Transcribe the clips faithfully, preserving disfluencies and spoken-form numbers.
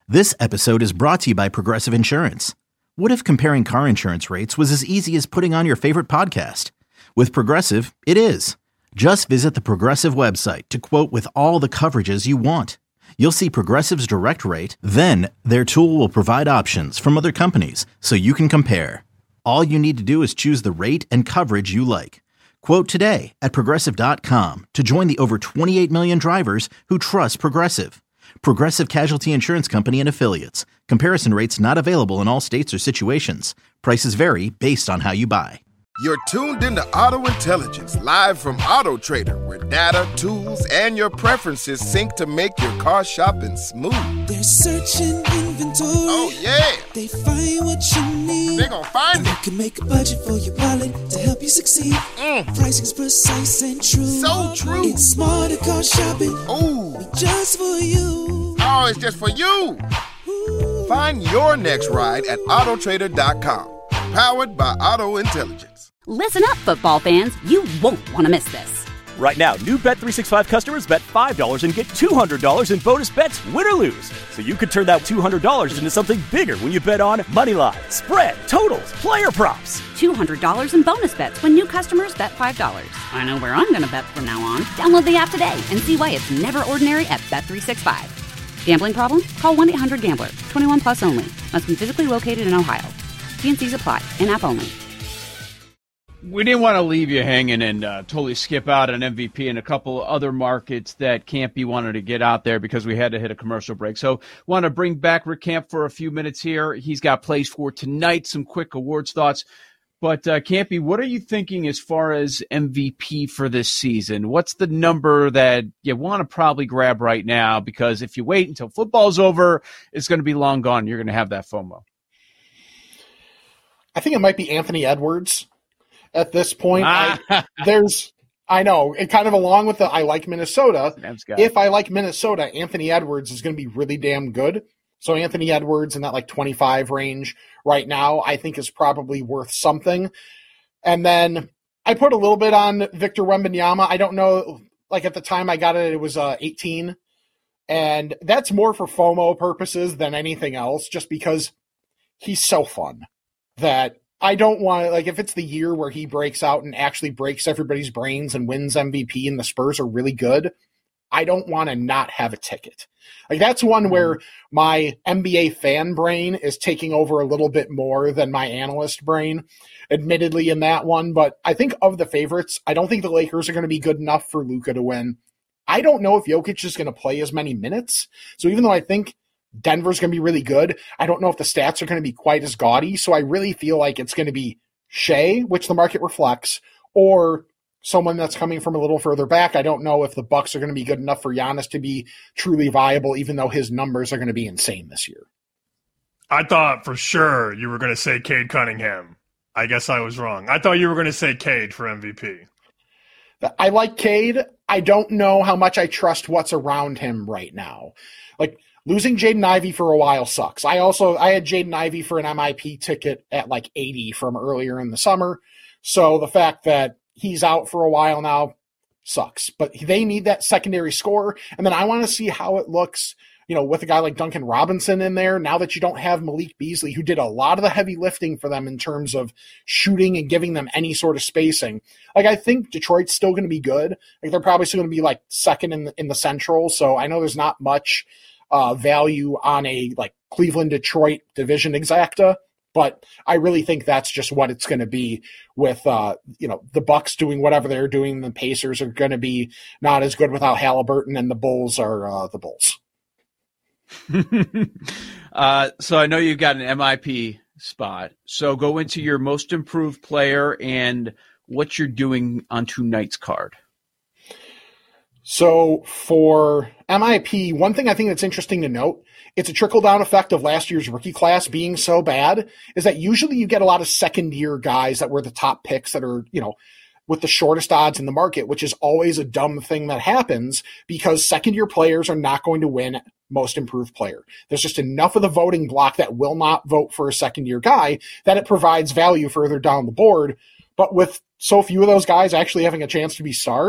This episode is brought to you by Progressive Insurance. What if comparing car insurance rates was as easy as putting on your favorite podcast? With Progressive, it is. Just visit the Progressive website to quote with all the coverages you want. You'll see Progressive's direct rate, then their tool will provide options from other companies so you can compare. All you need to do is choose the rate and coverage you like. Quote today at progressive dot com to join the over twenty-eight million drivers who trust Progressive. Progressive Casualty Insurance Company and Affiliates. Comparison rates not available in all states or situations. Prices vary based on how you buy. You're tuned into Auto Intelligence, live from Auto Trader, where data, tools, and your preferences sync to make your car shopping smooth. They're searching inventory. Oh, yeah. They find what you need. They're gonna find and it. You can make a budget for your wallet to help you succeed. Mm. Pricing's precise and true. So true. It's smarter car shopping. Ooh. Just for you. Oh, it's just for you. Ooh. Find your next ride at auto trader dot com. Powered by Auto Intelligence. Listen up, football fans. You won't want to miss this. Right now, new Bet three sixty-five customers bet five dollars and get two hundred dollars in bonus bets, win or lose. So you could turn that two hundred dollars into something bigger when you bet on money line, spread, totals, player props. two hundred dollars in bonus bets when new customers bet five dollars. I know where I'm going to bet from now on. Download the app today and see why it's never ordinary at Bet three sixty-five. Gambling problem? Call one eight hundred gambler. twenty-one plus only. Must be physically located in Ohio. T and C's apply. In-app only. We didn't want to leave you hanging and uh, totally skip out on M V P and a couple other markets that Campy wanted to get out there because we had to hit a commercial break. So want to bring back Rick Camp for a few minutes here. He's got plays for tonight, some quick awards thoughts. But, uh, Campy, what are you thinking as far as M V P for this season? What's the number that you want to probably grab right now? Because if you wait until football's over, it's going to be long gone. You're going to have that FOMO. I think it might be Anthony Edwards at this point. I, there's, I know, it kind of along with the I like Minnesota. If I like Minnesota, Anthony Edwards is going to be really damn good. So Anthony Edwards in that like twenty-five range right now, I think is probably worth something. And then I put a little bit on Victor Wembanyama. I don't know, like at the time I got it, it was uh, eighteen. And that's more for FOMO purposes than anything else, just because he's so fun that I don't want to, like, if it's the year where he breaks out and actually breaks everybody's brains and wins M V P and the Spurs are really good, I don't want to not have a ticket. Like, that's one where my N B A fan brain is taking over a little bit more than my analyst brain, admittedly, in that one. But I think of the favorites, I don't think the Lakers are going to be good enough for Luka to win. I don't know if Jokic is going to play as many minutes. So even though I think Denver's going to be really good, I don't know if the stats are going to be quite as gaudy. So I really feel like it's going to be Shea, which the market reflects, or someone that's coming from a little further back. I don't know if the Bucks are going to be good enough for Giannis to be truly viable, even though his numbers are going to be insane this year. I thought for sure you were going to say Cade Cunningham. I guess I was wrong. I thought you were going to say Cade for M V P. I like Cade. I don't know how much I trust what's around him right now. Like, losing Jaden Ivey for a while sucks. I also, I had Jaden Ivey for an M I P ticket at like eighty from earlier in the summer. So the fact that he's out for a while now sucks, but they need that secondary score. And then I want to see how it looks, you know, with a guy like Duncan Robinson in there, now that you don't have Malik Beasley, who did a lot of the heavy lifting for them in terms of shooting and giving them any sort of spacing. Like, I think Detroit's still going to be good. Like, they're probably still going to be like second in the, in the Central. So I know there's not much uh, value on a like Cleveland, Detroit division exacta, but I really think that's just what it's going to be with, uh, you know, the Bucks doing whatever they're doing. The Pacers are going to be not as good without Halliburton, and the Bulls are uh, the Bulls. uh, so I know you've got an M I P spot. So go into your most improved player and what you're doing on tonight's card. So for M I P, one thing I think that's interesting to note, it's a trickle-down effect of last year's rookie class being so bad, is that usually you get a lot of second-year guys that were the top picks that are, you know, with the shortest odds in the market, which is always a dumb thing that happens because second-year players are not going to win most improved player. There's just enough of the voting block that will not vote for a second-year guy that it provides value further down the board. But with so few of those guys actually having a chance to be stars,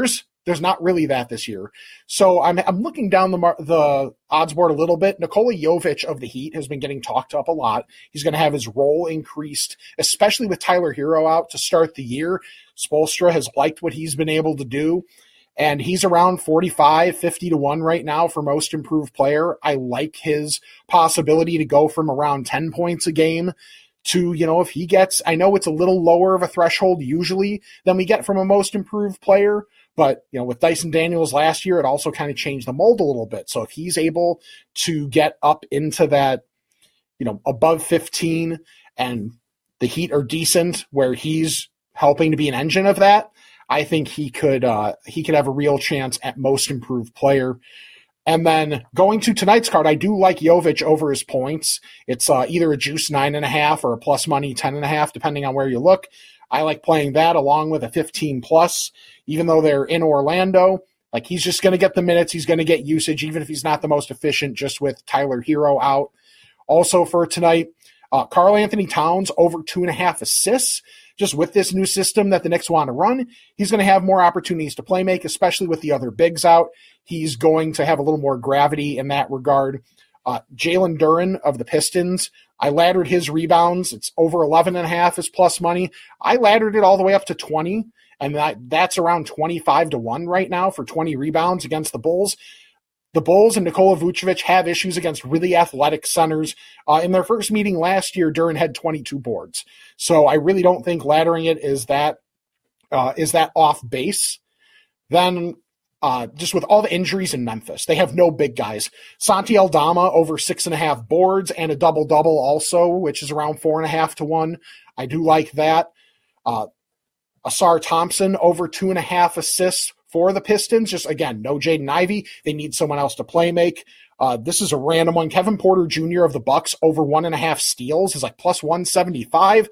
there's not really that this year. So I'm I'm looking down the the odds board a little bit. Nikola Jovic of the Heat has been getting talked up a lot. He's going to have his role increased, especially with Tyler Hero out to start the year. Spoelstra has liked what he's been able to do, and he's around forty-five, fifty to one right now for most improved player. I like his possibility to go from around ten points a game to, you know, if he gets, I know it's a little lower of a threshold usually than we get from a most improved player, but, you know, with Dyson Daniels last year, it also kind of changed the mold a little bit. So if he's able to get up into that, you know, above fifteen and the Heat are decent where he's helping to be an engine of that, I think he could, uh, he could have a real chance at most improved player. And then going to tonight's card, I do like Jovic over his points. It's uh, either a juice nine and a half or a plus money ten and a half, depending on where you look. I like playing that along with a fifteen plus, even though they're in Orlando. Like, he's just going to get the minutes. He's going to get usage, even if he's not the most efficient, just with Tyler Hero out. Also for tonight, uh, Karl Anthony Towns over two and a half assists. Just with this new system that the Knicks want to run, he's going to have more opportunities to play make, especially with the other bigs out. He's going to have a little more gravity in that regard. Uh, Jalen Duren of the Pistons, I laddered his rebounds. It's over eleven and a half is plus money. I laddered it all the way up to twenty, and that, that's around twenty-five to one right now for twenty rebounds against the Bulls. The Bulls and Nikola Vucevic have issues against really athletic centers. Uh, in their first meeting last year, Duren had twenty-two boards. So I really don't think laddering it is that uh, is that off base. Then uh, just with all the injuries in Memphis, they have no big guys. Santi Aldama over six and a half boards and a double-double also, which is around four and a half to one. I do like that. Uh, Asar Thompson over two and a half assists for the Pistons. Just, again, no Jaden Ivey. They need someone else to play make. Uh, this is a random one. Kevin Porter Junior of the Bucks over one and a half steals is like plus one seventy-five.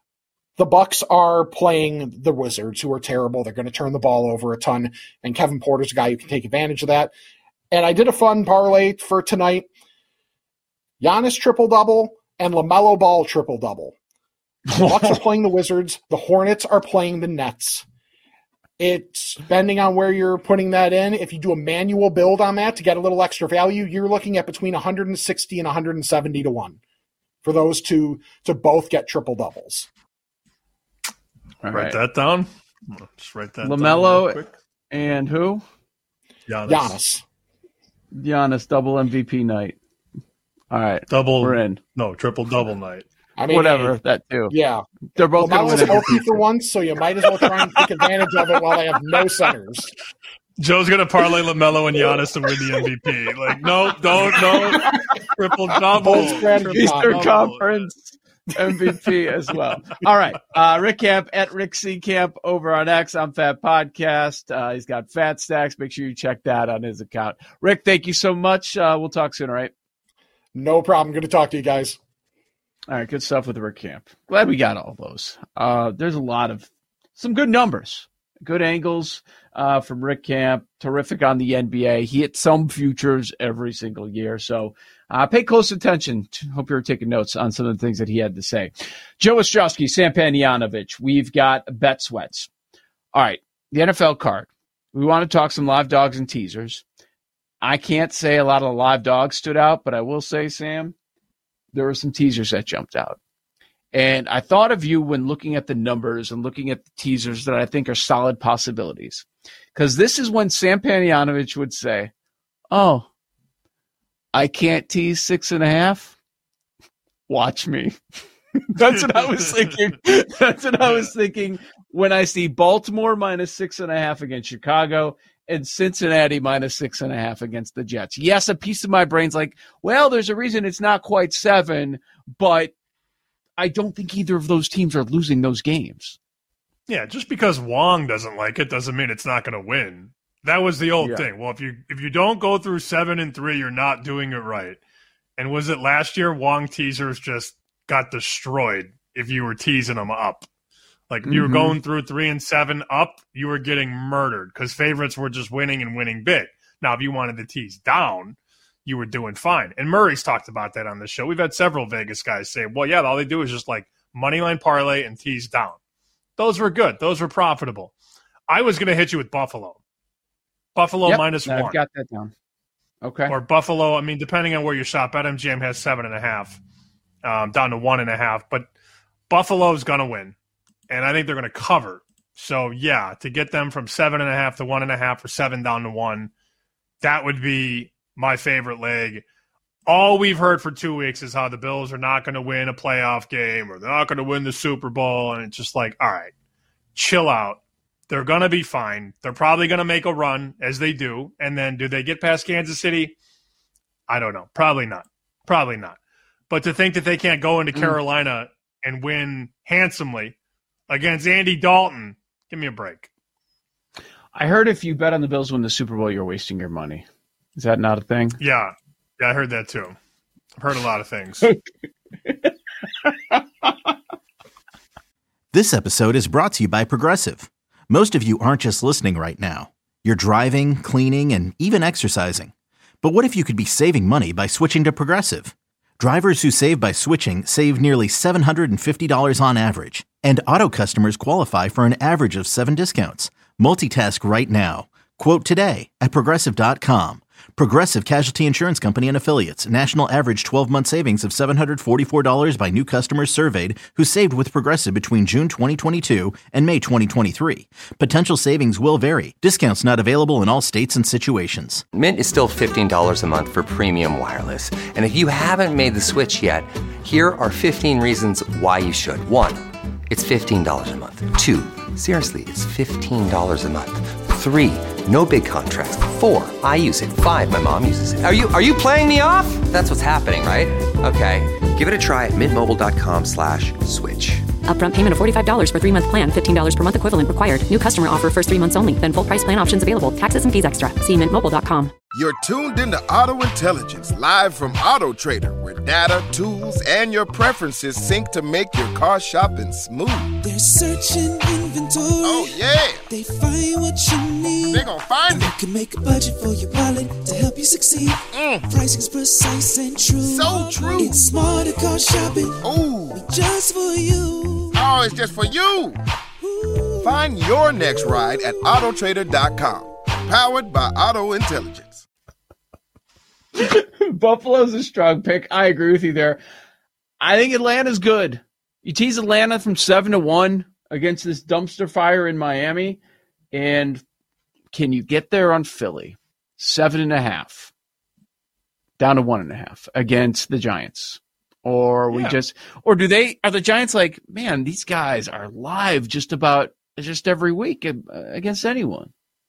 The Bucks are playing the Wizards, who are terrible. They're going to turn the ball over a ton, and Kevin Porter's a guy who can take advantage of that. And I did a fun parlay for tonight. Giannis triple-double and LaMelo Ball triple-double. The Bucks are playing the Wizards. The Hornets are playing the Nets. It's depending on where you're putting that in. If you do a manual build on that to get a little extra value, you're looking at between one hundred sixty and one hundred seventy to one for those two to both get triple doubles. All write right. that down. Just write that LaMelo down. LaMelo and who? Giannis. Giannis. Giannis double M V P night. All right, double. We're in. No, triple double night. I mean, whatever, that too. Yeah. They're both LaMelo's healthy for once, so you might as well try and take advantage of it while they have no centers. Joe's going to parlay LaMelo and Giannis to win the M V P. Like, no, don't, no. Triple double. Eastern Conference M V P as well. All right. Uh, Rick Camp at Rick C. Camp over on X. I'm Fat Podcast. Uh, he's got Fat Stacks. Make sure you check that on his account. Rick, thank you so much. Uh, we'll talk soon, all right? No problem. Good to talk to you guys. All right, good stuff with Rick Camp. Glad we got all those. Uh, there's a lot of some good numbers, good angles uh, from Rick Camp. Terrific on the N B A. He hits some futures every single year. So uh, pay close attention. Hope you're taking notes on some of the things that he had to say. Joe Ostrowski, Sam Panayotovich. We've got bet sweats. All right, the N F L card. We want to talk some live dogs and teasers. I can't say a lot of the live dogs stood out, but I will say, Sam, there were some teasers that jumped out. And I thought of you when looking at the numbers and looking at the teasers that I think are solid possibilities. Because this is when Sam Panayotovich would say, oh, I can't tease six and a half? Watch me. That's what I was thinking. That's what I was thinking when I see Baltimore minus six and a half against Chicago and Cincinnati minus six and a half against the Jets. Yes, a piece of my brain's like, well, there's a reason it's not quite seven, but I don't think either of those teams are losing those games. Yeah, just because Wong doesn't like it doesn't mean it's not going to win. That was the old yeah. thing. Well, if you if you don't go through seven and three, you're not doing it right. And was it last year Wong teasers just got destroyed if you were teasing them up? Like, if you were going through three and seven up, you were getting murdered because favorites were just winning and winning big. Now, if you wanted to tease down, you were doing fine. And Murray's talked about that on the show. We've had several Vegas guys say, well, yeah, all they do is just like moneyline parlay and tease down. Those were good. Those were profitable. I was going to hit you with Buffalo. Buffalo yep, minus I've one. got that down. Okay. Or Buffalo, I mean, depending on where you shop, BetMGM has seven and a half, um, down to one and a half. But Buffalo's going to win, and I think they're going to cover. So, yeah, to get them from seven and a half to one and a half or seven down to one, that would be my favorite leg. All we've heard for two weeks is how the Bills are not going to win a playoff game or they're not going to win the Super Bowl. And it's just like, all right, chill out. They're going to be fine. They're probably going to make a run, as they do. And then do they get past Kansas City? I don't know. Probably not. Probably not. But to think that they can't go into Carolina and win handsomely against Andy Dalton, give me a break. I heard if you bet on the Bills win the Super Bowl, you're wasting your money. Is that not a thing? Yeah. Yeah, I heard that too. I've heard a lot of things. This episode is brought to you by Progressive. Most of you aren't just listening right now. You're driving, cleaning, and even exercising. But what if you could be saving money by switching to Progressive? Drivers who save by switching save nearly seven hundred fifty dollars on average. And auto customers qualify for an average of seven discounts. Multitask right now. Quote today at Progressive dot com. Progressive Casualty Insurance Company and Affiliates. National average twelve-month savings of seven hundred forty-four dollars by new customers surveyed who saved with Progressive between June twenty twenty-two and May twenty twenty-three. Potential savings will vary. Discounts not available in all states and situations. Mint is still fifteen dollars a month for premium wireless. And if you haven't made the switch yet, here are fifteen reasons why you should. One, it's fifteen dollars a month. Two, seriously, it's fifteen dollars a month. Three, no big contracts. Four, I use it. Five, my mom uses it. Are you are you playing me off? That's what's happening, right? Okay, give it a try at mintmobile.com slash switch. Upfront payment of forty-five dollars for three-month plan, fifteen dollars per month equivalent required. New customer offer first three months only. Then full price plan options available. Taxes and fees extra. See mint mobile dot com. You're tuned into Auto Intelligence, live from Auto Trader, where data, tools, and your preferences sync to make your car shopping smooth. They're searching inventory. Oh, yeah. They find what you need. They gon' find You it. can make a budget for your wallet to help you succeed. Mm. Pricing's precise and true. So true. It's smarter car shopping. Ooh. Just for you. Oh, it's just for you. Ooh. Find your next ride at Auto Trader dot com. Powered by Auto Intelligence. Buffalo's a strong pick. I agree with you there. I think Atlanta's good. You tease Atlanta from seven to one against this dumpster fire in Miami, and can you get there on Philly? Seven and a half, down to one and a half against the Giants, or we Yeah. just, or do they? Are the Giants like, man? These guys are live just about just every week against anyone.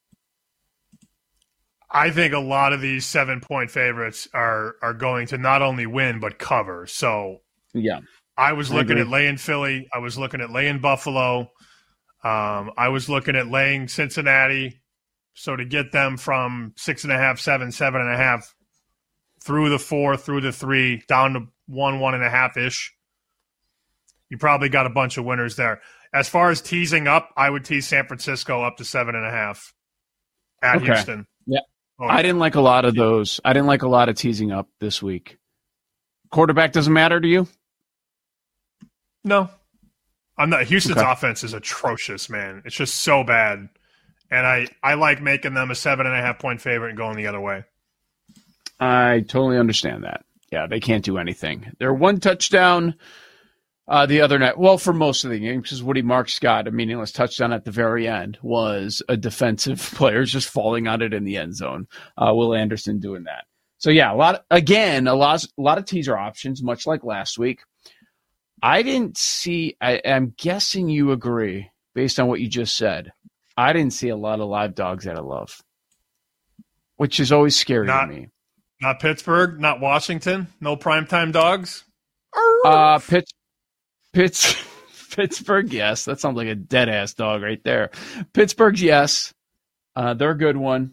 I think a lot of these seven-point favorites are are going to not only win but cover. So yeah, I was I looking agree. at laying Philly. I was looking at laying Buffalo. Um, I was looking at laying Cincinnati. So to get them from six and a half, seven, seven and a half, through the four, through the three, down to one, one and a half ish, you probably got a bunch of winners there. As far as teasing up, I would tease San Francisco up to seven and a half at Okay. Houston. Yeah. Oh, I didn't like a lot of those. I didn't like a lot of teasing up this week. Quarterback doesn't matter to you? No. I'm not. Houston's Okay. offense is atrocious, man. It's just so bad. And I, I like making them a seven and a half point favorite and going the other way. I totally understand that. Yeah, they can't do anything. They're one touchdown uh, the other night. Well, for most of the game, because Woody Marks got a meaningless touchdown at the very end, was a defensive player just falling on it in the end zone. Uh, Will Anderson doing that. So yeah, a lot. Again, a lot, a lot of teaser options, much like last week. I didn't see. I, I'm guessing you agree based on what you just said. I didn't see a lot of live dogs that I love, which is always scary Not- to me. Not Pittsburgh, not Washington, no primetime dogs. Uh, Pitts, Pitts, Pittsburgh, yes. That sounds like a dead ass dog right there. Pittsburgh, yes. Uh, they're a good one.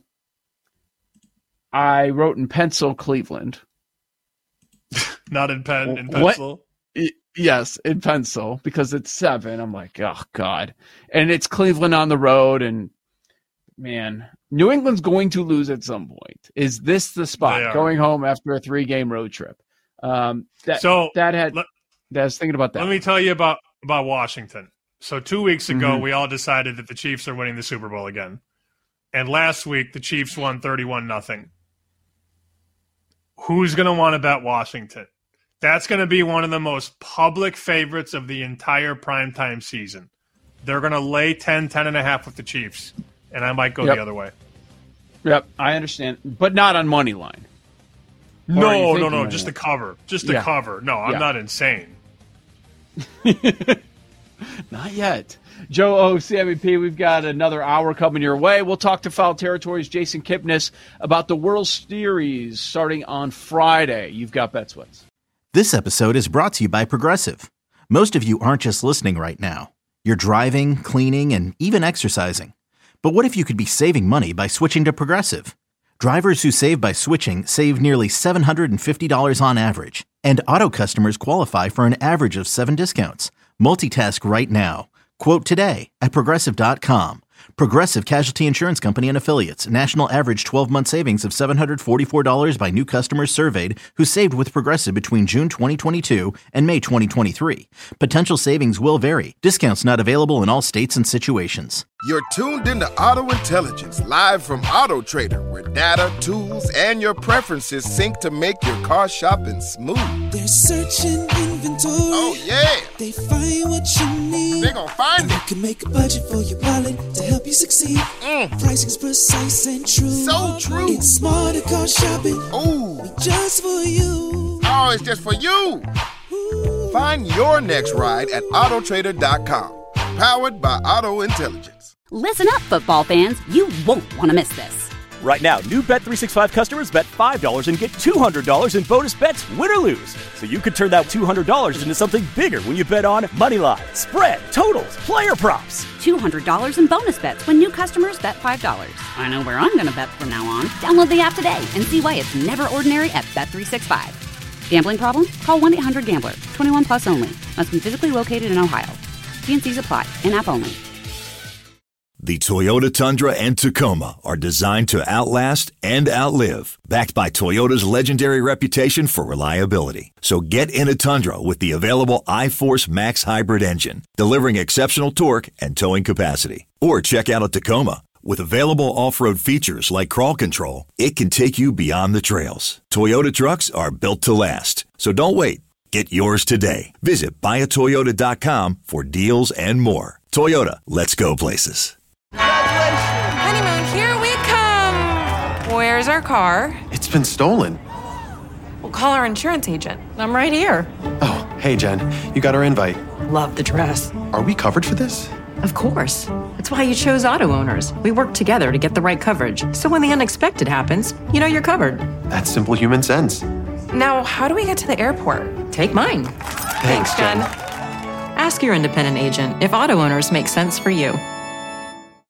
I wrote in pencil Cleveland. Not in pen, in What? pencil. Y- Yes, in pencil because it's seven. I'm like, oh God, and it's Cleveland on the road, and man, New England's going to lose at some point. Is this the They spot are. going home after a three game road trip? Um, that So, that had. let- I was thinking about that. Let me tell you about, about Washington. So two weeks ago, Mhm. we all decided that the Chiefs are winning the Super Bowl again. and last week the Chiefs won thirty-one nothing. Who's going to want to bet Washington? That's going to be one of the most public favorites of the entire primetime season. They're going to lay ten, ten and a half with the Chiefs, and I might go yep. the other way. Yep, I understand, but not on money line. No, no, no, just the cover. Just the yeah. cover. No, I'm yeah. not insane. Not yet. Joe O, C M E P, we've got another hour coming your way. We'll talk to Foul Territory's Jason Kipnis about the World Series starting on Friday. You've got Bet Sweats. This episode is brought to you by Progressive. Most of you aren't just listening right now. You're driving, cleaning, and even exercising. But what if you could be saving money by switching to Progressive? Drivers who save by switching save nearly seven hundred fifty dollars on average. And auto customers qualify for an average of seven discounts. Multitask right now. Quote today at Progressive dot com. Progressive Casualty Insurance Company and Affiliates. National average twelve-month savings of seven hundred forty-four dollars by new customers surveyed who saved with Progressive between June twenty twenty-two and May twenty twenty-three. Potential savings will vary. Discounts not available in all states and situations. You're tuned into Auto Intelligence, live from Auto Trader, where data, tools, and your preferences sync to make your car shopping smooth. They're searching inventory. Oh, yeah. They find what you need. They're gonna find you it. You can make a budget for your wallet to help you succeed. Mm. Pricing's precise and true. So true. It's smarter car shopping. Ooh. Just for you. Oh, it's just for you. Ooh. Find your next ride at Auto Trader dot com. Powered by Auto Intelligence. Listen up, football fans. You won't want to miss this. Right now, new Bet three sixty-five customers bet five dollars and get two hundred dollars in bonus bets, win or lose. So you could turn that two hundred dollars into something bigger when you bet on money line, spread, totals, player props. two hundred dollars in bonus bets when new customers bet five dollars. I know where I'm going to bet from now on. Download the app today and see why it's never ordinary at Bet three sixty-five. Gambling problem? Call one eight hundred gambler. twenty-one plus only. Must be physically located in Ohio. T and C's apply. In-app only. The Toyota Tundra and Tacoma are designed to outlast and outlive, backed by Toyota's legendary reputation for reliability. So get in a Tundra with the available iForce Max hybrid engine, delivering exceptional torque and towing capacity. Or check out a Tacoma. With available off-road features like crawl control, it can take you beyond the trails. Toyota trucks are built to last. So don't wait. Get yours today. Visit buy a toyota dot com for deals and more. Toyota, let's go places. Honeymoon, here we come. Where's our car? It's been stolen. We'll call our insurance agent. I'm right here. Oh, hey, Jen. You got our invite. Love the dress. Are we covered for this? Of course. That's why you chose Auto Owners. We work together to get the right coverage. So when the unexpected happens, you know you're covered. That's simple human sense. Now, how do we get to the airport? Take mine. Thanks, Jen. Ask your independent agent if Auto Owners make sense for you.